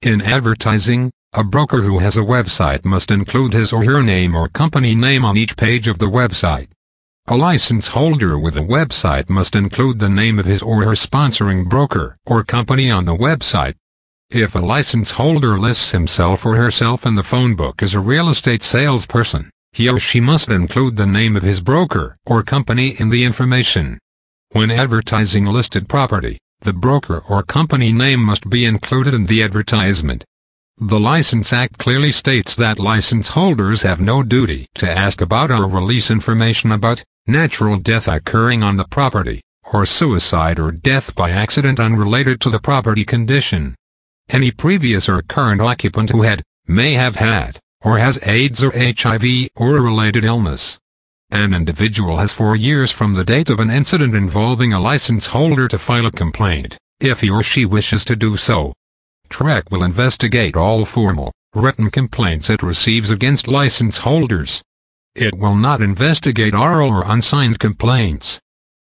In advertising, a broker who has a website must include his or her name or company name on each page of the website. A license holder with a website must include the name of his or her sponsoring broker or company on the website. If a license holder lists himself or herself in the phone book as a real estate salesperson, he or she must include the name of his broker or company in the information. When advertising a listed property, the broker or company name must be included in the advertisement. The License Act clearly states that license holders have no duty to ask about or release information about natural death occurring on the property, or suicide or death by accident unrelated to the property condition. Any previous or current occupant who may have had, or has AIDS or HIV or a related illness. An individual has 4 years from the date of an incident involving a license holder to file a complaint, if he or she wishes to do so. TREC will investigate all formal, written complaints it receives against license holders. It will not investigate oral or unsigned complaints.